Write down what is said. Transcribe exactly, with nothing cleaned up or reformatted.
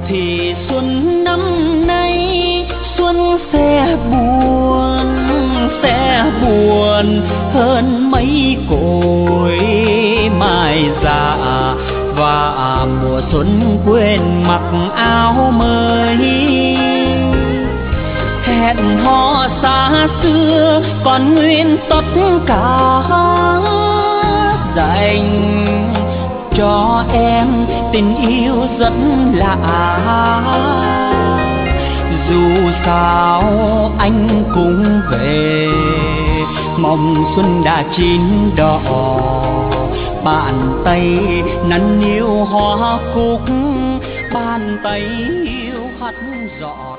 thì xuân năm nay xuân sẽ buồn, sẽ buồn hơn mấy cội mai già, và mùa xuân quên mặc áo mới. Hẹn hò xa xưa còn nguyên tất cả, dành cho em tình yêu rất lạ. Dù sao anh cũng về, mong xuân đã chín đỏ, bàn tay nắn níu hoa cúc, bàn tay yêu hắt giỏ.